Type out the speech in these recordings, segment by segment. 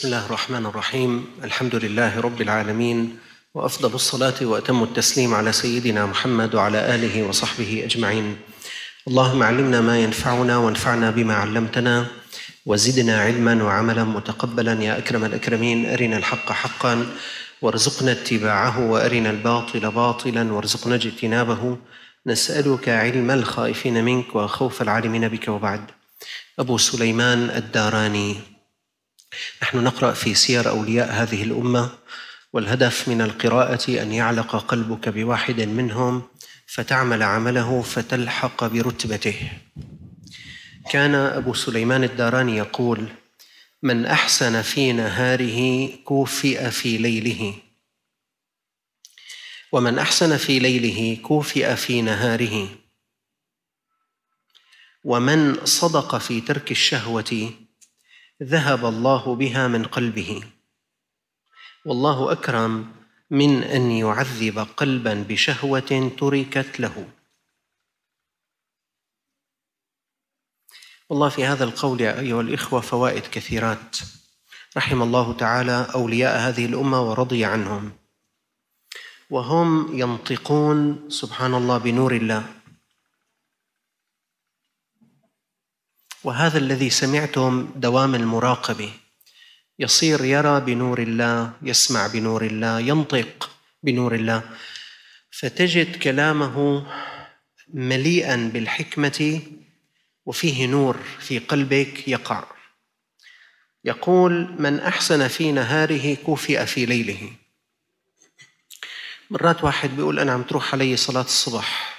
بسم الله الرحمن الرحيم. الحمد لله رب العالمين، وأفضل الصلاة وأتم التسليم على سيدنا محمد وعلى آله وصحبه أجمعين. اللهم علمنا ما ينفعنا وانفعنا بما علمتنا وزدنا علما وعملا متقبلا يا أكرم الأكرمين. أرنا الحق حقا وارزقنا اتباعه، وأرنا الباطل باطلا وارزقنا اجتنابه. نسألك علم الخائفين منك وخوف العالمين بك. وبعد. أبو سليمان الداراني. نحن نقرأ في سير أولياء هذه الأمة، والهدف من القراءة أن يعلق قلبك بواحد منهم فتعمل عمله فتلحق برتبته. كان أبو سليمان الداراني يقول: من أحسن في نهاره كوفئ في ليله، ومن أحسن في ليله كوفئ في نهاره، ومن صدق في ترك الشهوة ذهب الله بها من قلبه، والله أكرم من أن يعذب قلبا بشهوة تركت له. والله في هذا القول يا أيها الإخوة فوائد كثيرات. رحم الله تعالى أولياء هذه الأمة ورضي عنهم، وهم ينطقون سبحان الله بنور الله. وهذا الذي سمعتم دوام المراقبة يصير يرى بنور الله، يسمع بنور الله، ينطق بنور الله، فتجد كلامه مليئا بالحكمة وفيه نور في قلبك يقع. يقول: من أحسن في نهاره كوفئ في ليله. مرات واحد بيقول: أنا عم تروح علي صلاة الصبح،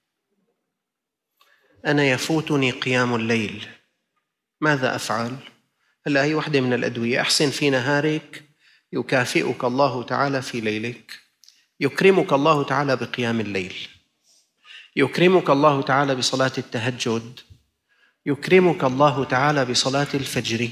أنا يفوتني قيام الليل، ماذا أفعل؟ هلا هي واحدة من الأدوية. أحسن في نهارك يكافئك الله تعالى في ليلك، يكرمك الله تعالى بقيام الليل، يكرمك الله تعالى بصلاة التهجد، يكرمك الله تعالى بصلاة الفجر.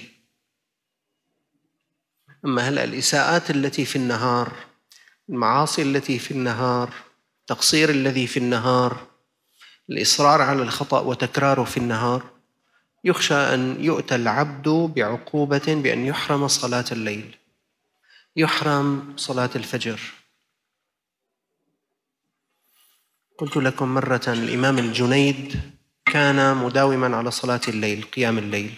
أما هلأ الإساءات التي في النهار، المعاصي التي في النهار، التقصير الذي في النهار، الإصرار على الخطأ وتكراره في النهار، يخشى أن يؤتى العبد بعقوبة بأن يحرم صلاة الليل، يحرم صلاة الفجر. قلت لكم مرة الإمام الجنيد كان مداوما على صلاة الليل، قيام الليل،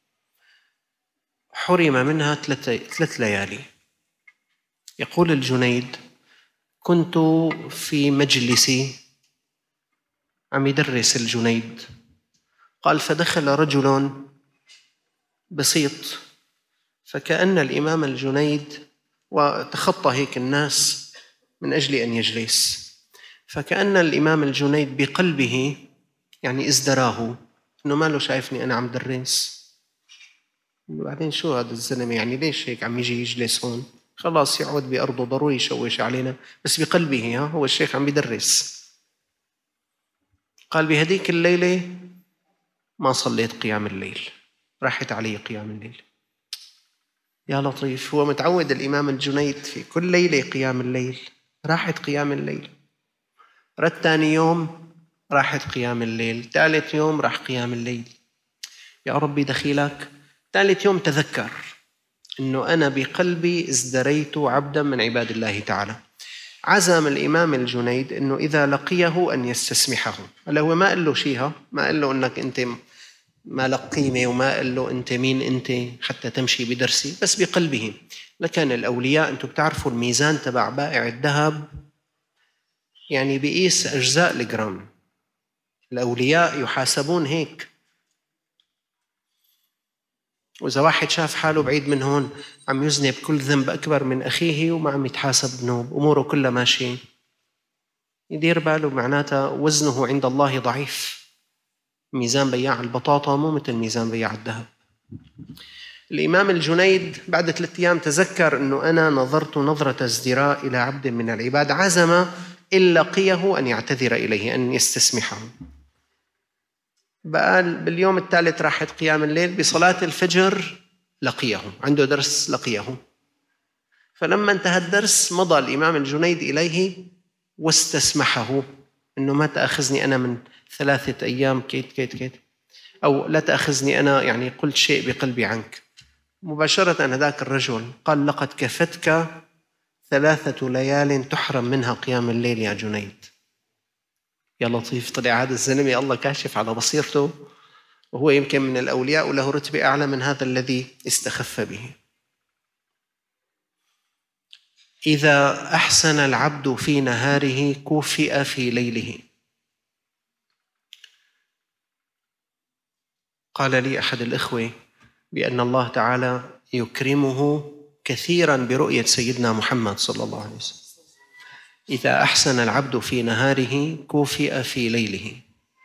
حرم منها 3 ليالي. يقول الجنيد: كنت في مجلسي، عم يدرس الجنيد، قال: فدخل رجل بسيط، فكأن الإمام الجنيد وتخطى هيك الناس من أجل أن يجلس، فكأن الإمام الجنيد بقلبه يعني ازدراه إنه ما له شايفني أنا عم درس، بعدين شو هذا الزلمة يعني ليش هيك عم يجي يجلس هون، خلاص يقعد بأرضه، ضروري يشوش علينا، بس بقلبه هو الشيخ عم بيدرس. قال: بهديك الليلة ما صليت قيام الليل، راحت علي قيام الليل. يا لطيف، هو متعود الإمام الجنيد في كل ليلة قيام الليل، راحت قيام الليل. رد ثاني يوم راحت قيام الليل، ثالث يوم راح قيام الليل. يا ربي دخيلك. ثالث يوم تذكر إنه أنا بقلبي ازدريت عبدا من عباد الله تعالى. عزم الإمام الجنيد إنه إذا لقيه أن يستسمحه. هلا هو ما قال له شيء، ما قال له إنك أنت ما لك قيمة، وما قال له أنت مين أنت حتى تمشي بدرسي، بس بقلبه. لكن الأولياء أنتم بتعرفوا الميزان تبع بائع الذهب يعني بقيس أجزاء الجرام. الأولياء يحاسبون هيك. وإذا واحد شاف حاله بعيد من هون عم يذنب كل ذنب أكبر من أخيه وما عم يتحاسب ذنوب، أموره كلها ماشية، يدير باله، معناتها وزنه عند الله ضعيف. ميزان بياع البطاطا مو مثل ميزان بياع الذهب. الإمام الجنيد بعد 3 أيام تذكر أنه أنا نظرت نظرة ازدراء إلى عبد من العباد، عزم إن لقيه أن يعتذر إليه، أن يستسمحه. بقى باليوم الثالث راحت قيام الليل، بصلاة الفجر لقيه، عنده درس لقيه. فلما انتهى الدرس مضى الإمام الجنيد إليه واستسمحه أنه ما تأخذني أنا من 3 أيام كيت، أو لا تأخذني أنا يعني قلت شيء بقلبي عنك. مباشرة هذاك الرجل قال: لقد كفتك 3 ليال تحرم منها قيام الليل يا جنيد. يا لطيف، طلع هذا الزلمة الله كاشف على بصيرته، وهو يمكن من الأولياء وله رتبة أعلى من هذا الذي استخف به. إذا أحسن العبد في نهاره كوفئ في ليله. قال لي أحد الإخوة بأن الله تعالى يكرمه كثيرا برؤية سيدنا محمد صلى الله عليه وسلم. إذا أحسن العبد في نهاره كوفئ في ليله.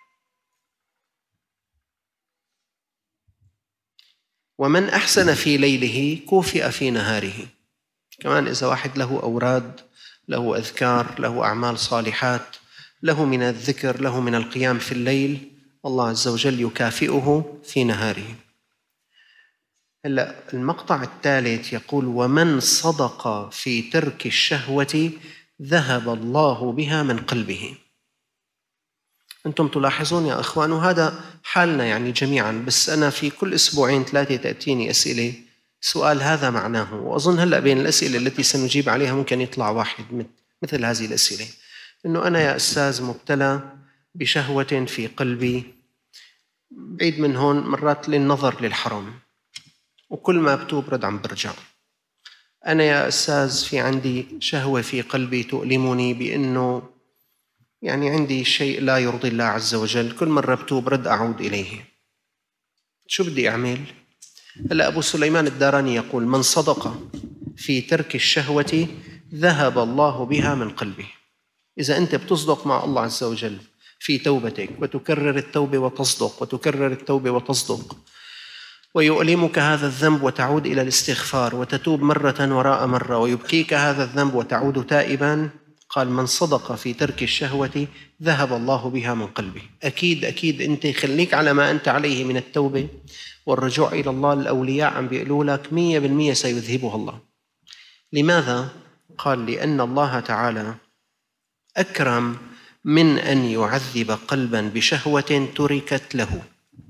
ومن أحسن في ليله كوفئ في نهاره. كمان إذا واحد له أوراد، له أذكار، له أعمال صالحات، له من الذكر، له من القيام في الليل، الله عز وجل يكافئه في نهاره. هلا المقطع الثالث يقول: ومن صدق في ترك الشهوة ذهب الله بها من قلبه. أنتم تلاحظون يا أخوان، وهذا حالنا يعني جميعا، بس أنا في كل 2-3 تأتيني أسئلة سؤال هذا معناه، وأظن هلأ بين الأسئلة التي سنجيب عليها ممكن يطلع واحد مثل هذه الأسئلة، إنه أنا يا أستاذ مبتلى بشهوة في قلبي، بعيد من هون مرات للنظر للحرام، وكل ما بتوب رد عم برجع. أنا يا أستاذ في عندي شهوة في قلبي تؤلمني بأنه يعني عندي شيء لا يرضي الله عز وجل، كل مرة بتوب رد أعود إليه. شو بدي أعمل؟ هلأ أبو سليمان الداراني يقول: من صدق في ترك الشهوة ذهب الله بها من قلبه. إذا أنت بتصدق مع الله عز وجل في توبتك، وتكرر التوبة وتصدق، وتكرر التوبة وتصدق، ويؤلمك هذا الذنب وتعود إلى الاستغفار وتتوب مرة وراء مرة، ويبكيك هذا الذنب وتعود تائبا، قال: من صدق في ترك الشهوة ذهب الله بها من قلبه. أكيد أنت خليك على ما أنت عليه من التوبة والرجوع إلى الله. الأولياء عم بيقولوا لك 100% سيذهبها الله. لماذا؟ قال: لأن الله تعالى أكرم من أن يعذب قلبا بشهوة تركت له.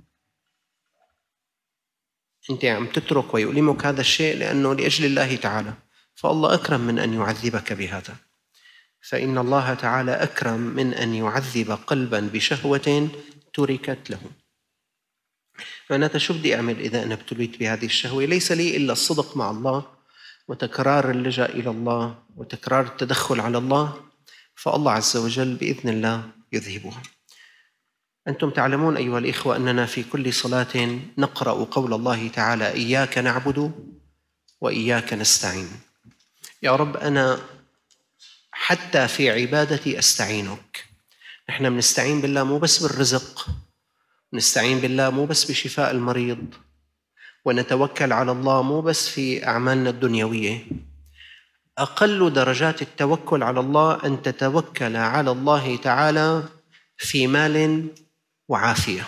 أنت عم تترك ويؤلمك هذا الشيء لأنه لأجل الله تعالى، فالله أكرم من أن يعذبك بهذا. فإن الله تعالى أكرم من أن يعذب قلبا بشهوة تركت له. معناتها شو بدي أعمل إذا أنا ابتليت بهذه الشهوة؟ ليس لي إلا الصدق مع الله، وتكرار اللجأ إلى الله، وتكرار التدخل على الله، فالله عز وجل بإذن الله يذهبها. أنتم تعلمون أيها الإخوة أننا في كل صلاة نقرأ قول الله تعالى: إياك نعبد وإياك نستعين. يا رب أنا حتى في عبادتي أستعينك. نحن بنستعين بالله مو بس بالرزق، نستعين بالله مو بس بشفاء المريض، ونتوكل على الله مو بس في أعمالنا الدنيوية. أقل درجات التوكل على الله أن تتوكل على الله تعالى في مال وعافية.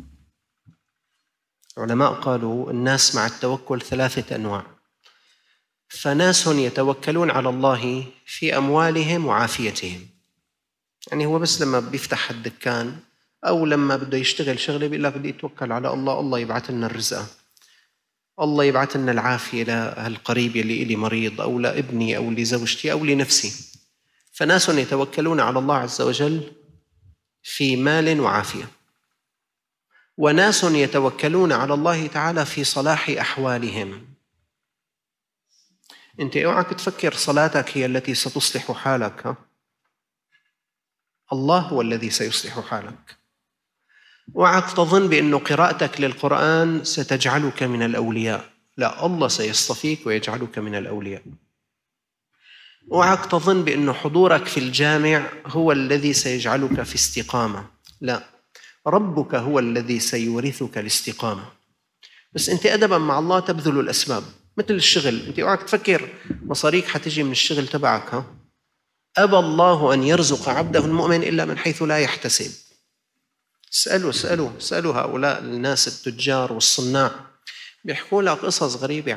علماء قالوا الناس مع التوكل 3 أنواع. فناس يتوكلون على الله في أموالهم وعافيتهم، يعني هو بس لما بيفتح الدكان أو لما بده يشتغل شغله بيقول لك بدي أتوكل على الله، الله يبعث لنا الرزق، الله يبعث لنا العافية لهالقريب اللي إلي مريض، أو لابني أو لزوجتي أو لنفسي. فناس يتوكلون على الله عز وجل في مال وعافية، وناس يتوكلون على الله تعالى في صلاح أحوالهم. أنت اوعك تفكر صلاتك هي التي ستصلح حالك، الله هو الذي سيصلح حالك. اوعك تظن بأنه قراءتك للقرآن ستجعلك من الأولياء، لا، الله سيصطفيك ويجعلك من الأولياء. اوعك تظن بأنه حضورك في الجامع هو الذي سيجعلك في استقامة، لا، ربك هو الذي سيورثك الاستقامة. بس أنت أدبا مع الله تبذل الأسباب، مثل الشغل. أنت اوعك تفكر مصاريك حتجي من الشغل تبعك. أبى الله أن يرزق عبده المؤمن إلا من حيث لا يحتسب. اسألوا هؤلاء الناس التجار والصناع، بيحكوا لك قصص غريبة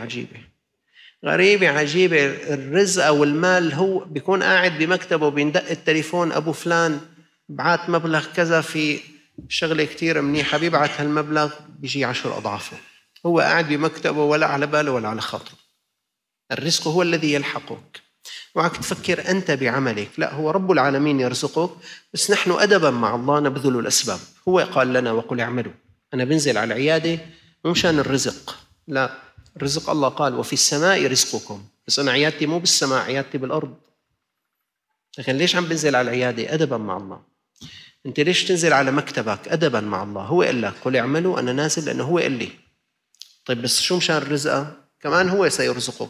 عجيبة. الرزق أو المال هو بيكون قاعد بمكتبه وبيندق التليفون: أبو فلان بعت مبلغ كذا في شغلة كتير منيحة، بيبعت هالمبلغ بيجي 10 أضعافه. هو قاعد بمكتبه ولا على باله ولا على خاطره. الرزق هو الذي يلحقك. وعك تفكر أنت بعملك، لا، هو رب العالمين يرزقك، بس نحن أدبا مع الله نبذل الأسباب. هو قال لنا وقل اعملوا. أنا بنزل على العيادة مو مشان الرزق، لا، الرزق الله قال وفي السماء رزقكم، بس أنا عيادتي مو بالسماء، عيادتي بالأرض. لكن ليش عم بنزل على العيادة؟ أدبا مع الله. أنت ليش تنزل على مكتبك؟ أدبا مع الله. هو قال لك قل اعملوا، أنا نازل لأنه هو قال لي. طيب بس شو مشان الرزقة؟ كمان هو سيرزقك.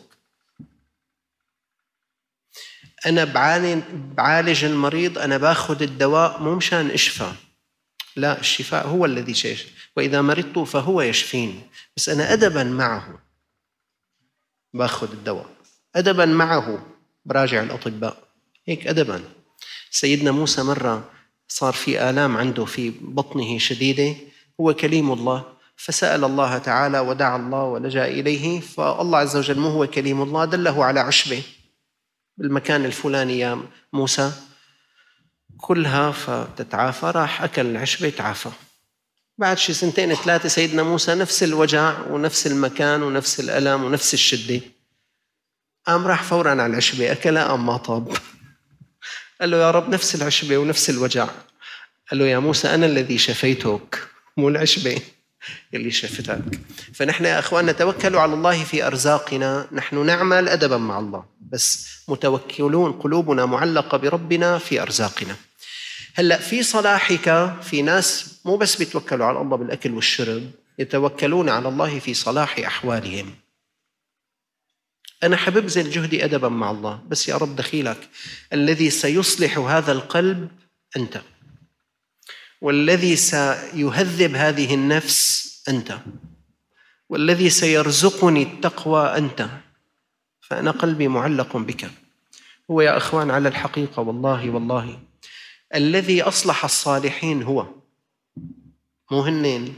أنا بعالج المريض، أنا باخذ الدواء مو مشان أشفى، لا، الشفاء هو الذي يشفي، وإذا مرضت فهو يشفيني، بس أنا أدبا معه باخذ الدواء، أدبا معه براجع الأطباء، هيك أدبا. سيدنا موسى مرة صار في آلام عنده في بطنه شديدة، هو كليم الله، فسأل الله تعالى ودعا الله ولجأ إليه، فالله عز وجل مو هو كليم الله دله على عشبة بالمكان الفلاني يا موسى، كلها فتتعافى. راح أكل العشبة تعافى. بعد شي 2 3 سيدنا موسى نفس الوجع ونفس المكان ونفس الألم ونفس الشدة، قام راح فورا على العشبة أكلها، قام ما طاب. قال له يا رب نفس العشبة ونفس الوجع. قال له يا موسى أنا الذي شفيتك مو العشبة اللي شفتك. فنحن يا أخوان نتوكل على الله في أرزاقنا، نحن نعمل أدبا مع الله، بس متوكلون قلوبنا معلقة بربنا في أرزاقنا. هلأ في صلاحك في ناس مو بس بيتوكلوا على الله بالأكل والشرب، يتوكلون على الله في صلاح أحوالهم. أنا حببذل جهدي أدبا مع الله، بس يا رب دخيلك، الذي سيصلح هذا القلب أنت، والذي سيهذب هذه النفس أنت، والذي سيرزقني التقوى أنت، فأنا قلبي معلق بك. هو يا أخوان على الحقيقة والله الذي أصلح الصالحين هو، مو هنين.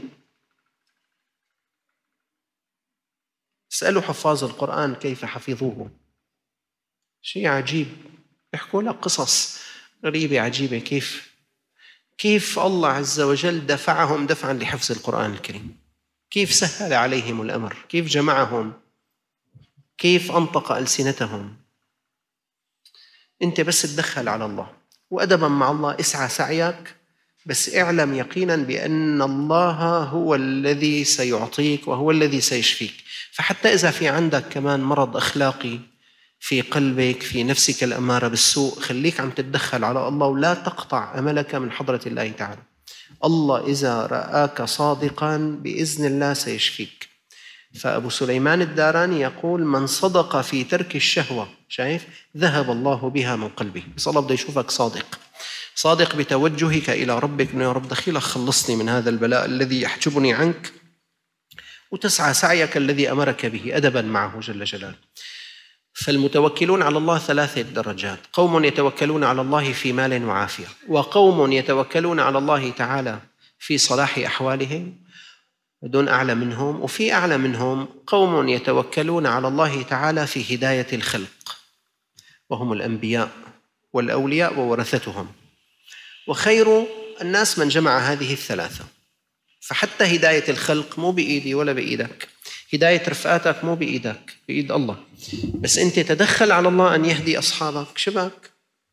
اسألوا حفاظ القرآن كيف حفظوه، شيء عجيب، يحكوا لك قصص غريبة عجيبة، كيف الله عز وجل دفعهم دفعا لحفظ القرآن الكريم، كيف سهل عليهم الأمر، كيف جمعهم، كيف أنطق ألسنتهم. أنت بس تدخل على الله وأدبا مع الله، اسعى سعيك، بس اعلم يقينا بأن الله هو الذي سيعطيك وهو الذي سيشفيك. فحتى إذا في عندك كمان مرض أخلاقي في قلبك، في نفسك الأمارة بالسوء، خليك عم تتدخل على الله ولا تقطع أملك من حضرة الله تعالى. الله إذا رآك صادقا بإذن الله سيشفيك. فأبو سليمان الداراني يقول من صدق في ترك الشهوة، شايف، ذهب الله بها من قلبه. بس الله بده يشوفك صادق بتوجهك إلى ربك، إنه يا رب دخيلك خلصني من هذا البلاء الذي يحجبني عنك، وتسعى سعيك الذي أمرك به أدبا معه جل جلاله. فالمتوكلون على الله 3 درجات: قوم يتوكلون على الله في مال وعافية، وقوم يتوكلون على الله تعالى في صلاح أحوالهم دون أعلى منهم، وفي أعلى منهم قوم يتوكلون على الله تعالى في هداية الخلق، وهم الأنبياء والأولياء وورثتهم. وخير الناس من جمع هذه ال3. فحتى هداية الخلق مو بإيدي ولا بإيدك، هداية رفقاتك مو بإيدك، بإيد الله، بس أنت تدخل على الله أن يهدي أصحابك. شبك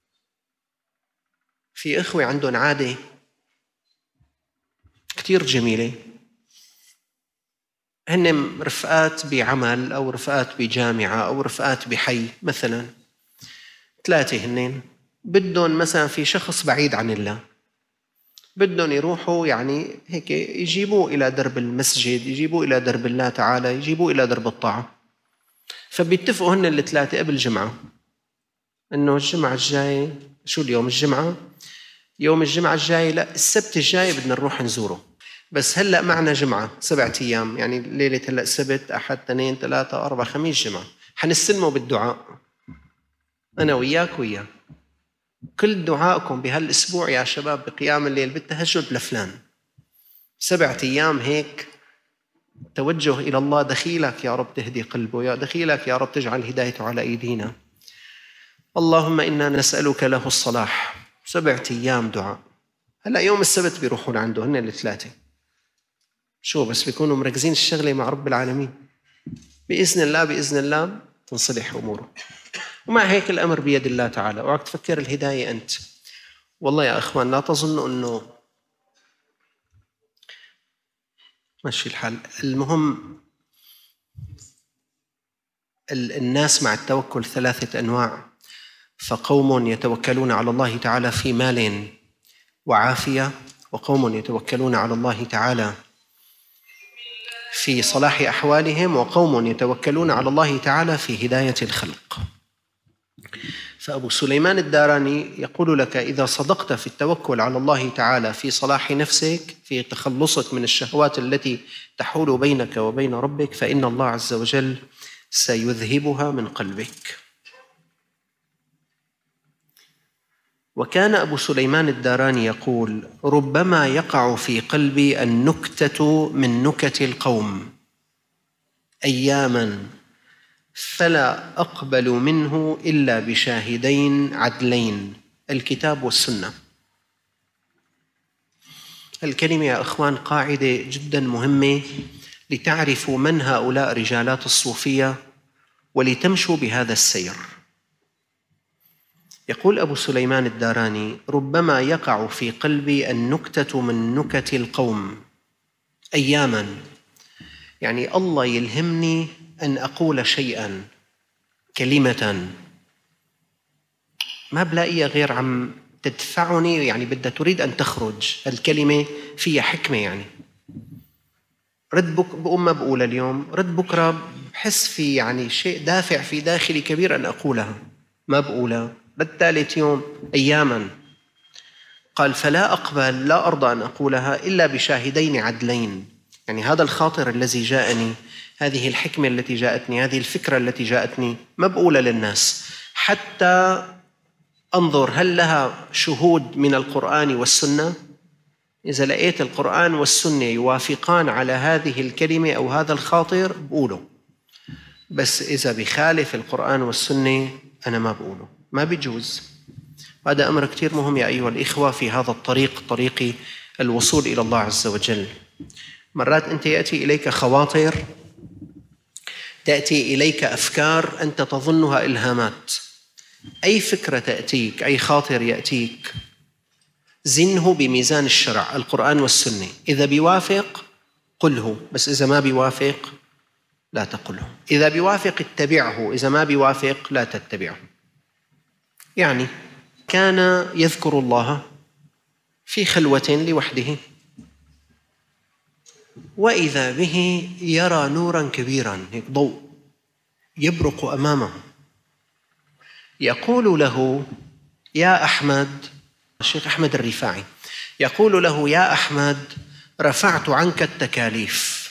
في إخوة عندهم عادة كتير جميلة، هن رفقات بعمل أو رفقات بجامعة أو رفقات بحي مثلا، 3 هنين بدهم مثلا في شخص بعيد عن الله، بدهم يروحوا يعني هيك يجيبوه إلى درب المسجد، يجيبوه إلى درب الله تعالى، يجيبوه إلى درب الطاعة. فبيتفقوا هن ال3 قبل جمعة إنه الجمعة الجاي، شو اليوم الجمعة، يوم الجمعة الجاي، لا، السبت الجاي بدنا نروح نزوره، بس هلأ معنا جمعة 7 أيام، يعني ليلة هلأ سبت أحد اثنين ثلاثة أربعة خميس جمعة، حنستلمه بالدعاء أنا وياك وياه. كل دعائكم بهالأسبوع يا شباب بقيام الليل بالتهجد لفلان، 7 أيام هيك توجه إلى الله، دخيلك يا رب تهدي قلبه، يا دخيلك يا رب تجعل هدايته على أيدينا. اللهم إنا نسألك له الصلاح، 7 أيام دعاء. هلأ يوم السبت بيروحون عنده هن ال3، شو بس بيكونوا مركزين الشغلة مع رب العالمين، بإذن الله بإذن الله تنصلح أموره. ومع هيك الأمر بيد الله تعالى. اوعك تفكر الهداية أنت. والله يا أخوان لا تظنوا أنه ماشي الحال. المهم الناس مع التوكل 3 أنواع. فقوم يتوكلون على الله تعالى في مال وعافية، وقوم يتوكلون على الله تعالى في صلاح أحوالهم، وقوم يتوكلون على الله تعالى في هداية الخلق. فأبو سليمان الداراني يقول لك إذا صدقت في التوكل على الله تعالى في صلاح نفسك، في تخلصك من الشهوات التي تحول بينك وبين ربك، فإن الله عز وجل سيذهبها من قلبك. وكان أبو سليمان الداراني يقول ربما يقع في قلبي النكتة من نكت القوم أياماً فلا أقبل منه إلا بشاهدين عدلين، الكتاب والسنة. الكلمة يا أخوان قاعدة جدا مهمة لتعرفوا من هؤلاء رجالات الصوفية ولتمشوا بهذا السير. يقول أبو سليمان الداراني ربما يقع في قلبي النكتة من نكت القوم أياماً، يعني الله يلهمني أن أقول شيئاً، كلمة ما بلاقيها غير عم تدفعني، يعني بدها تريد أن تخرج. الكلمة فيها حكمة، يعني رد بقوم ما بقولها اليوم، رد بكرة بحس في يعني شيء دافع في داخلي كبير أن أقولها، ما بقولها، رد ثالث يوم أياماً. قال فلا أقبل، لا أرضى أن أقولها إلا بشاهدين عدلين، يعني هذا الخاطر الذي جاءني، هذه الحكمة التي جاءتني، هذه الفكرة التي جاءتني ما بقولها للناس حتى أنظر هل لها شهود من القرآن والسنة. إذا لقيت القرآن والسنة يوافقان على هذه الكلمة أو هذا الخاطر بقوله، بس إذا بخالف القرآن والسنة أنا ما بقوله، ما بيجوز. هذا أمر كتير مهم يا أيها الإخوة في هذا الطريق، طريق الوصول إلى الله عز وجل. مرات أنت يأتي إليك خواطر، تأتي إليك أفكار أنت تظنها إلهامات. أي فكرة تأتيك، أي خاطر يأتيك، زنه بميزان الشرع القرآن والسنة. إذا بيوافق قله، بس إذا ما بيوافق لا تقله. إذا بيوافق اتبعه، إذا ما بيوافق لا تتبعه. يعني كان يذكر الله في خلوة لوحده، وإذا به يرى نوراً كبيراً، هيك ضوء يبرق أمامه، يقول له يا أحمد، الشيخ أحمد الرفاعي يقول له يا أحمد رفعت عنك التكاليف.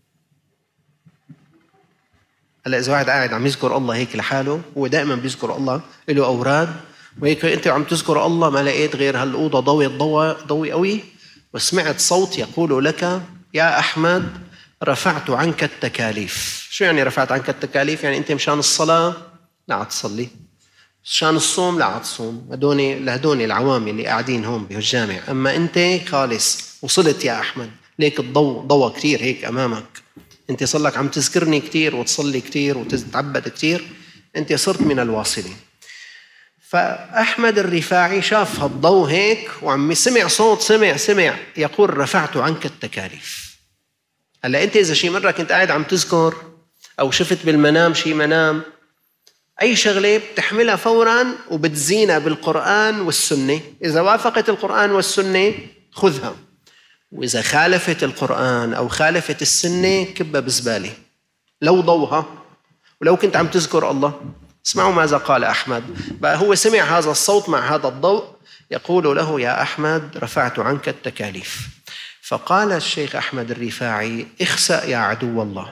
هلا إذا واحد قاعد عم يذكر الله هيك لحاله، هو دائما بيذكر الله، له أوراد، وهيك أنت عم تذكر الله ما لقيت غير هالأوضة ضوي قوي، وسمعت صوت يقول لك يا أحمد رفعت عنك التكاليف. شو يعني رفعت عنك التكاليف؟ يعني أنت مشان الصلاة لا عتصلي، مشان الصوم لا عتصوم، لهدوني العوامل اللي قاعدين هون بهالجامع، أما أنت خالص وصلت يا أحمد، ليك الضوء ضوى كتير هيك أمامك، أنت صلك عم تذكرني كتير وتصلي كتير وتتعبد كتير، أنت صرت من الواصلين. فأحمد الرفاعي شاف هالضوء هيك وعم سمع صوت، سمع يقول رفعت عنك التكاليف. هلا أنت إذا شي مرة كنت قاعد عم تذكر أو شفت بالمنام شي منام، أي شغلة بتحملها فوراً وبتزينها بالقرآن والسنة. إذا وافقت القرآن والسنة خذها، وإذا خالفت القرآن أو خالفت السنة كبها بزبالة، لو ضوها ولو كنت عم تذكر الله. اسمعوا ماذا قال أحمد بقى. هو سمع هذا الصوت مع هذا الضوء يقول له يا أحمد رفعت عنك التكاليف. فقال الشيخ أحمد الرفاعي اخسأ يا عدو الله،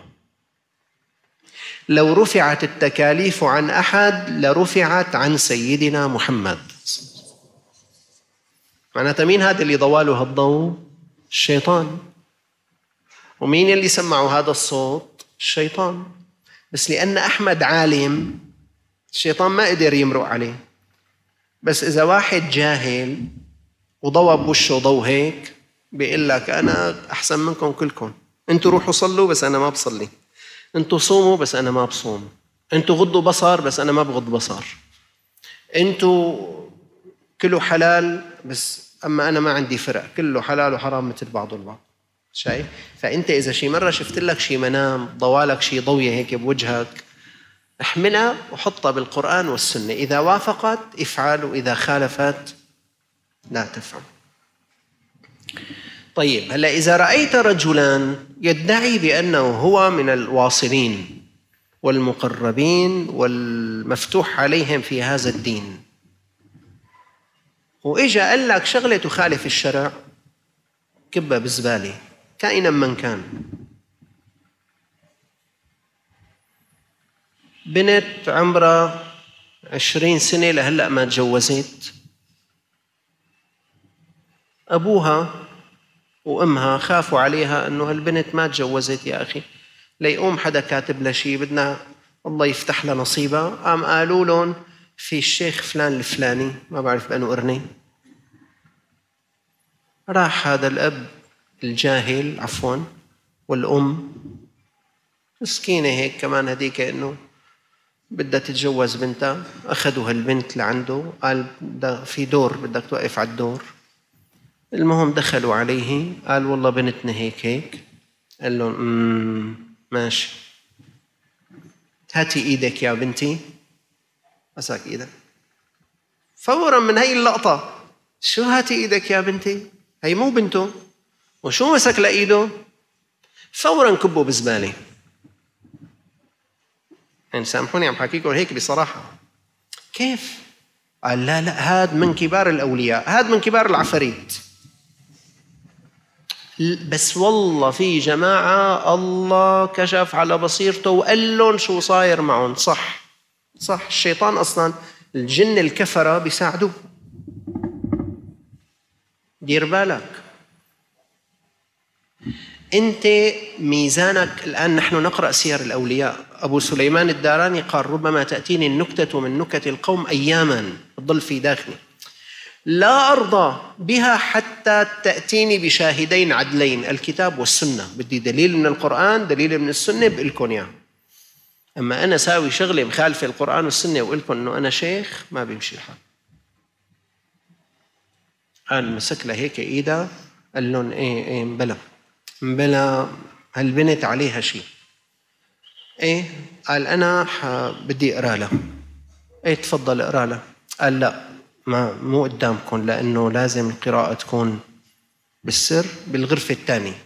لو رفعت التكاليف عن أحد لرفعت عن سيدنا محمد. معناتها مين هذا اللي ضواله هالضوء؟ الشيطان. ومين اللي سمعوا هذا الصوت؟ الشيطان. بس لأن أحمد عالم الشيطان ما قدر يمرق عليه. بس إذا واحد جاهل وضوى بوشه ضوء هيك بيقول لك أنا أحسن منكم كلكم، أنتوا روحوا صلوا بس أنا ما بصلي، أنتوا صوموا بس أنا ما بصوم، أنتوا غضوا بصر بس أنا ما بغض بصر، أنتوا كله حلال بس أما أنا ما عندي فرق، كله حلال وحرام مثل بعض البعض. شايف؟ فأنت إذا شي مرة شفت لك شي منام ضوالك شي ضوية هيك بوجهك، احملها وحطها بالقرآن والسنة، إذا وافقت افعل وإذا خالفت لا تفعل. طيب هلا إذا رأيت رجلا يدعي بأنه هو من الواصلين والمقربين والمفتوح عليهم في هذا الدين، وإجا قال لك شغلة تخالف الشرع، كبها بالزبالة كائنا من كان. بنت عمرها 20 سنة لهلأ ما تجوزت، أبوها وأمها خافوا عليها أنه هالبنت ما تجوزت يا أخي، ليقوم حدا كاتب لها شيء بدنا الله يفتح لها نصيبها، قام قالوا لهم في الشيخ فلان الفلاني ما بعرف بأنه قرني، راح هذا الأب الجاهل عفوا والأم مسكينة هيك كمان هديك إنه بدها تتجوز بنتها، أخذوا هالبنت لعنده قال في دور بدك توقف على الدور. المهم دخلوا عليه قال والله بنتنا هيك هيك، قال لهم ماشي هاتي ايدك يا بنتي، مسك ايدك فورا من هاي اللقطة، شو هاتي ايدك يا بنتي؟ هي مو بنته، وشو مسك لإيده؟ فورا كبوا بزبالة. يعني سامحوني عم حكيكم هيك بصراحة. كيف؟ قال لا هاد من كبار الأولياء، هاد من كبار العفاريت. بس والله في جماعة الله كشف على بصيرته وقال لهم شو صاير معهم. صح الشيطان أصلا الجن الكفرة بيساعدوه. دير بالك أنت ميزانك. الآن نحن نقرأ سير الأولياء. أبو سليمان الداراني قال ربما تأتيني النكتة من نكت القوم أياما تضل في داخلي لا أرضى بها حتى تأتيني بشاهدين عدلين، الكتاب والسنة. بدي دليل من القرآن دليل من السنة بقلكن يعني. أما أنا ساوي شغلة مخالفة القرآن والسنة وقلكن أنه أنا شيخ ما بيمشي الحال. قال مسك لها هيك إيدها قال لهم إيه مبلا هالبنت عليها شيء. قال أنا بدي أقرأ لها. تفضل أقرأ لها. قال لا مو قدامكم لأنه لازم القراءة تكون بالسر بالغرفة الثانية.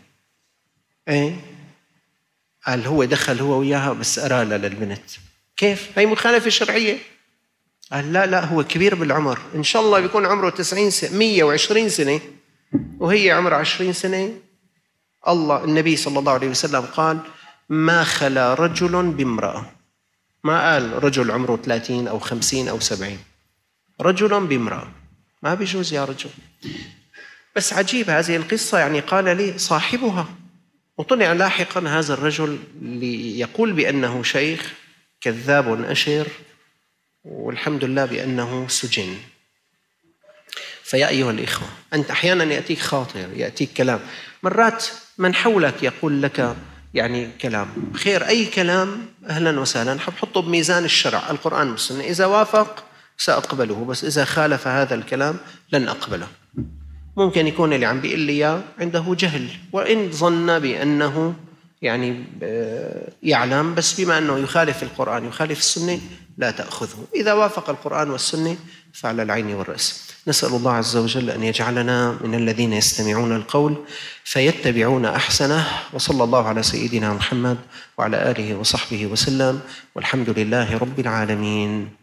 قال هو دخل هو وياها بس أرى لها للبنت. كيف؟ هي مخالفة شرعية. قال لا هو كبير بالعمر، إن شاء الله بيكون عمره 90 سنة 120 سنة وهي عمرها 20 سنة. الله النبي صلى الله عليه وسلم قال ما خلا رجل بامرأة، ما قال رجل عمره 30 أو 50 أو 70، رجل بامرأة ما بيجوز يا رجل. بس عجيب هذه القصة، يعني قال لي صاحبها، وطلع لاحقا هذا الرجل ليقول بأنه شيخ كذاب أشر، والحمد لله بأنه سجن. فيا أيها الإخوة أنت أحيانا يأتيك خاطر يأتيك كلام، مرات من حولك يقول لك يعني كلام خير، أي كلام أهلا وسهلا، حب حطه بميزان الشرع القرآن والسنة، إذا وافق سأقبله بس إذا خالف هذا الكلام لن أقبله. ممكن يكون اللي عم بيقول لي عنده جهل، وإن ظن بأنه يعني يعلم، بس بما أنه يخالف القرآن يخالف السنة لا تأخذه. إذا وافق القرآن والسنة فعلى العين والرأس. نسأل الله عز وجل أن يجعلنا من الذين يستمعون القول فيتبعون أحسنه، وصلى الله على سيدنا محمد وعلى آله وصحبه وسلم، والحمد لله رب العالمين.